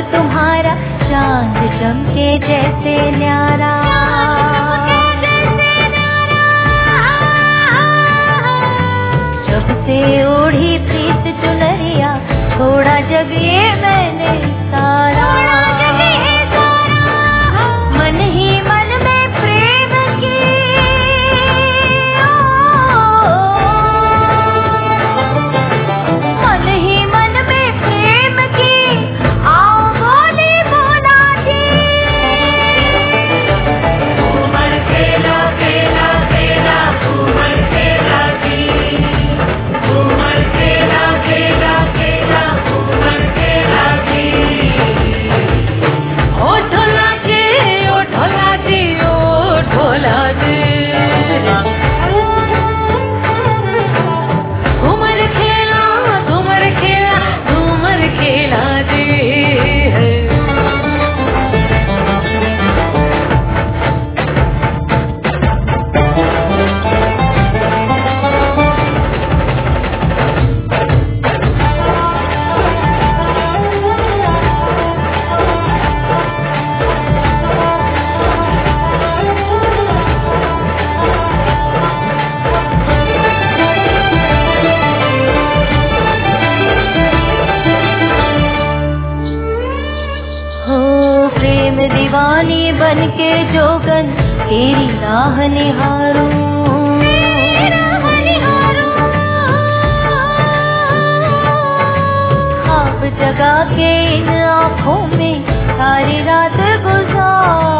तुम्हारा चांद चमके जैसे न्यारा। जब से ओढ़ी प्रीत चुनरिया थोड़ा जग ये मैंने सारा। मन ही मन में प्रेम की मन ही मन में प्रेम की आओ बोली बोला जी। घूमर खेला खेला खेला घूमर खेला जी। घूमर खेला खेला खेला घूमर खेला जी। ओ ढोला जी ओ ढोला जी ओ ढोला जी। घूमर खेला घूमर खेला घूमर खेला जी। हो प्रेम दीवानी बन के जोगन तेरी राह निहारूं। ख्वाब जगा के इन आँखों में सारी रात गुजार